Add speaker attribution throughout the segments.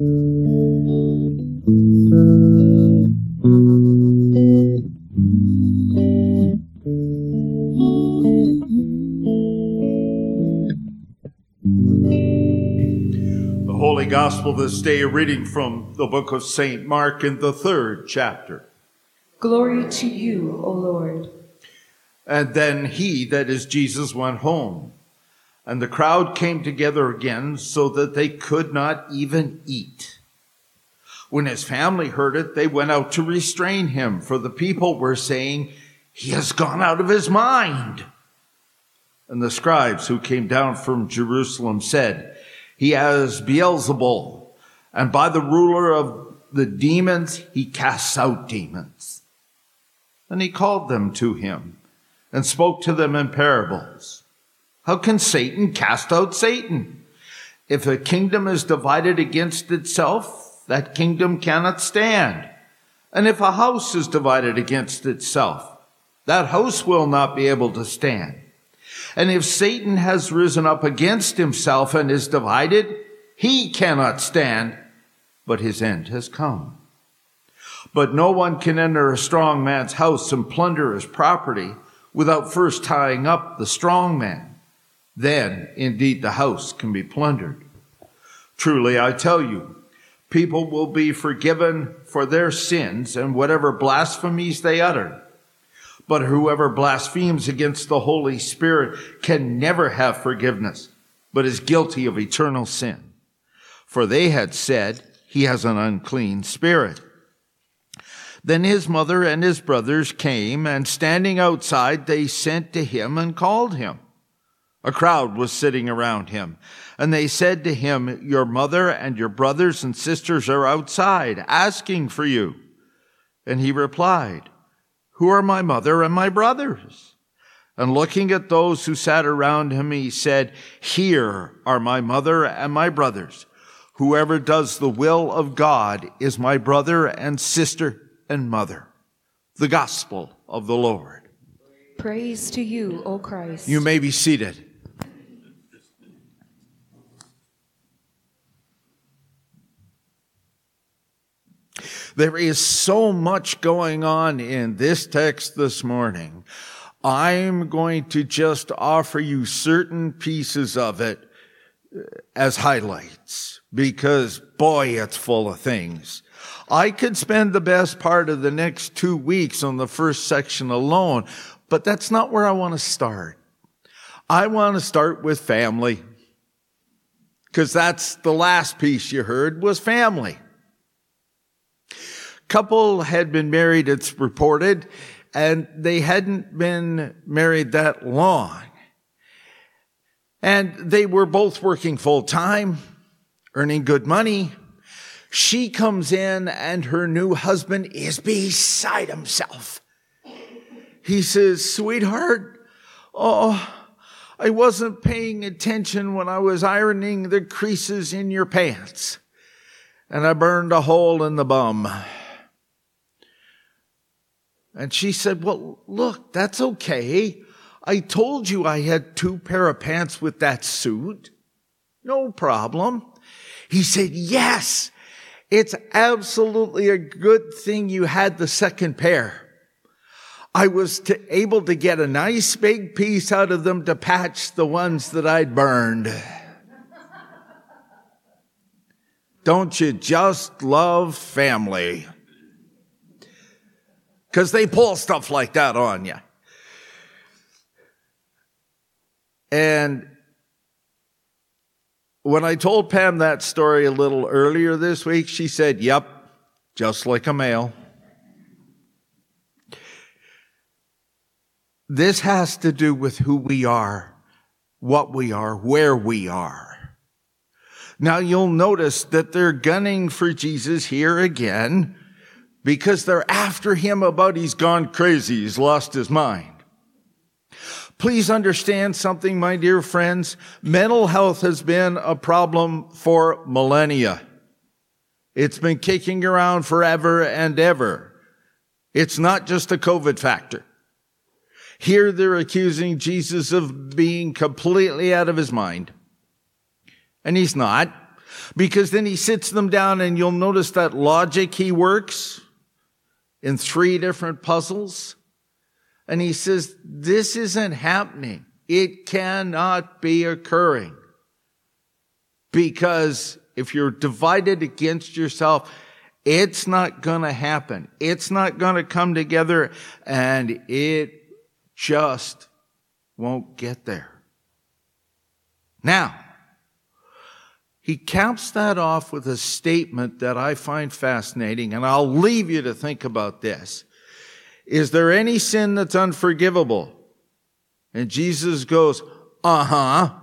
Speaker 1: Holy Gospel this day, a reading from the book of St. Mark in the 3rd chapter.
Speaker 2: Glory to you, O Lord.
Speaker 1: And then he, that is Jesus, went home, and the crowd came together again so that they could not even eat. When his family heard it, they went out to restrain him, for the people were saying, "He has gone out of his mind." And the scribes who came down from Jerusalem said, "He has Beelzebul, and by the ruler of the demons he casts out demons." And he called them to him and spoke to them in parables. "How can Satan cast out Satan? If a kingdom is divided against itself, that kingdom cannot stand. And if a house is divided against itself, that house will not be able to stand. And if Satan has risen up against himself and is divided, he cannot stand, but his end has come. But no one can enter a strong man's house and plunder his property without first tying up the strong man. Then, indeed, the house can be plundered. Truly, I tell you, people will be forgiven for their sins and whatever blasphemies they utter. But whoever blasphemes against the Holy Spirit can never have forgiveness, but is guilty of eternal sin. For they had said, he has an unclean spirit. Then his mother and his brothers came, and standing outside, they sent to him and called him. A crowd was sitting around him, and they said to him, "Your mother and your brothers and sisters are outside, asking for you." And he replied, "Who are my mother and my brothers?" And looking at those who sat around him, he said, "Here are my mother and my brothers. Whoever does the will of God is my brother and sister and mother." The gospel of the Lord.
Speaker 2: Praise to you, O Christ.
Speaker 1: You may be seated. There is so much going on in this text this morning. I'm going to just offer you certain pieces of it as highlights, because boy, it's full of things. I could spend the best part of the next 2 weeks on the first section alone, but that's not where I want to start. I want to start with family, because that's the last piece you heard was family. Couple had been married, it's reported, and they hadn't been married that long. And they were both working full time, earning good money. She comes in and her new husband is beside himself. He says, "Sweetheart, I wasn't paying attention when I was ironing the creases in your pants, and I burned a hole in the bum." And she said, "Well, look, that's okay. I told you I had 2 pair of pants with that suit. No problem." He said, "Yes, it's absolutely a good thing you had the second pair. I was able to get a nice big piece out of them to patch the ones that I'd burned." Don't you just love family? Because they pull stuff like that on you. And when I told Pam that story a little earlier this week, she said, "Yep, just like a male." This has to do with who we are, what we are, where we are. Now you'll notice that they're gunning for Jesus here again, because they're after him about he's gone crazy, he's lost his mind. Please understand something, my dear friends. Mental health has been a problem for millennia. It's been kicking around forever and ever. It's not just a COVID factor. Here they're accusing Jesus of being completely out of his mind. And he's not. Because then he sits them down, and you'll notice that logic he works in 3 different puzzles. And he says, this isn't happening. It cannot be occurring. Because if you're divided against yourself, it's not going to happen. It's not going to come together, and it just won't get there. Now, he caps that off with a statement that I find fascinating, and I'll leave you to think about this. Is there any sin that's unforgivable? And Jesus goes, uh-huh.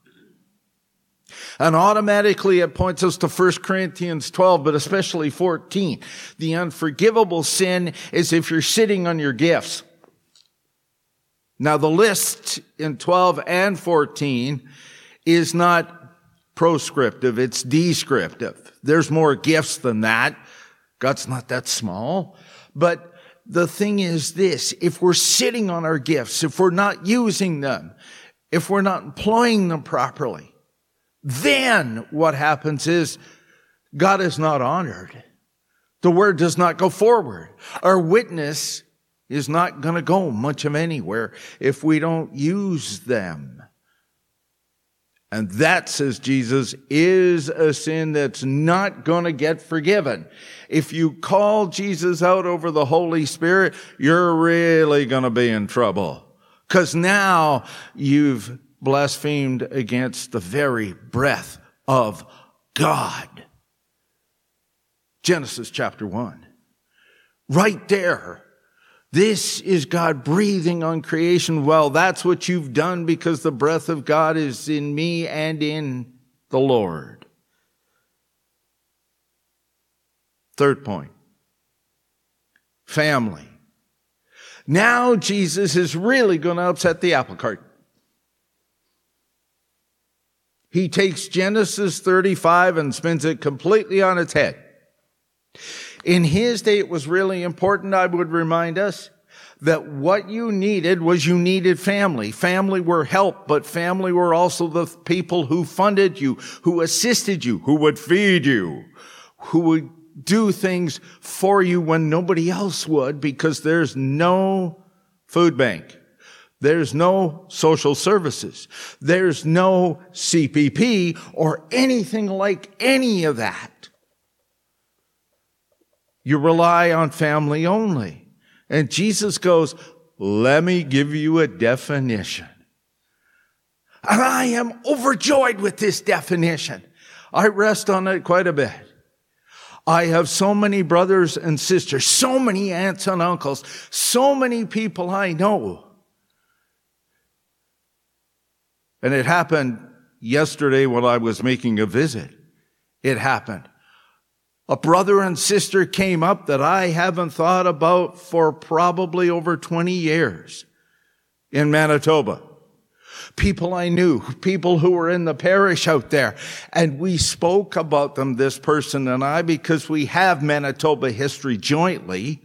Speaker 1: And automatically it points us to 1 Corinthians 12, but especially 14. The unforgivable sin is if you're sitting on your gifts. Now the list in 12 and 14 is not proscriptive, it's descriptive. There's more gifts than that. God's not that small. But the thing is this, if we're sitting on our gifts, if we're not using them, if we're not employing them properly, then what happens is God is not honored. The word does not go forward. Our witness is not going to go much of anywhere if we don't use them. And that, says Jesus, is a sin that's not going to get forgiven. If you call Jesus out over the Holy Spirit, you're really going to be in trouble. Because now you've blasphemed against the very breath of God. Genesis chapter 1. Right there. This is God breathing on creation. Well, that's what you've done because the breath of God is in me and in the Lord. Third point. Family. Now Jesus is really going to upset the apple cart. He takes Genesis 35 and spins it completely on its head. In his day, it was really important, I would remind us, that what you needed was you needed family. Family were help, but family were also the people who funded you, who assisted you, who would feed you, who would do things for you when nobody else would, because there's no food bank. There's no social services. There's no CPP or anything like any of that. You rely on family only. And Jesus goes, let me give you a definition. And I am overjoyed with this definition. I rest on it quite a bit. I have so many brothers and sisters, so many aunts and uncles, so many people I know. And it happened yesterday when I was making a visit. It happened. A brother and sister came up that I haven't thought about for probably over 20 years in Manitoba. People I knew, people who were in the parish out there. And we spoke about them, this person and I, because we have Manitoba history jointly.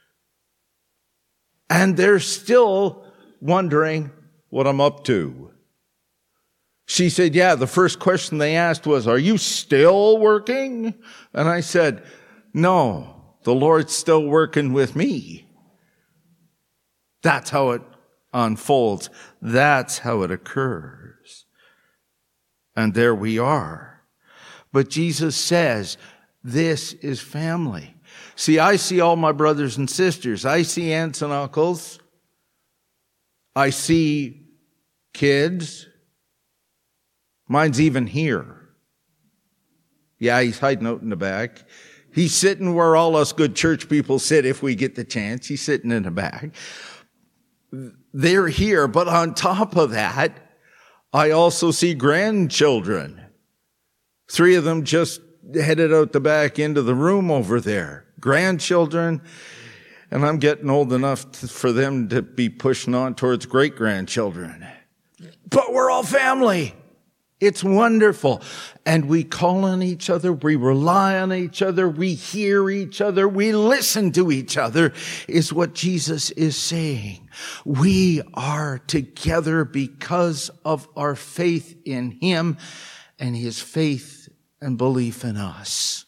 Speaker 1: And they're still wondering what I'm up to. She said, yeah, the first question they asked was, are you still working? And I said, no, the Lord's still working with me. That's how it unfolds. That's how it occurs. And there we are. But Jesus says, this is family. See, I see all my brothers and sisters. I see aunts and uncles. I see kids. Mine's even here. Yeah, he's hiding out in the back. He's sitting where all us good church people sit if we get the chance. He's sitting in the back. They're here, but on top of that, I also see grandchildren. 3 of them just headed out the back into the room over there. Grandchildren, and I'm getting old enough for them to be pushing on towards great-grandchildren. But we're all family. It's wonderful. And we call on each other. We rely on each other. We hear each other. We listen to each other, is what Jesus is saying. We are together because of our faith in him and his faith and belief in us.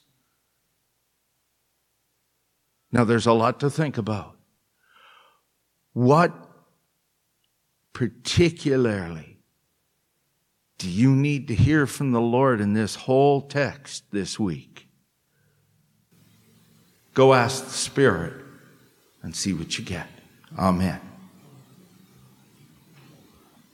Speaker 1: Now, there's a lot to think about. What particularly do you need to hear from the Lord in this whole text this week? Go ask the Spirit and see what you get. Amen.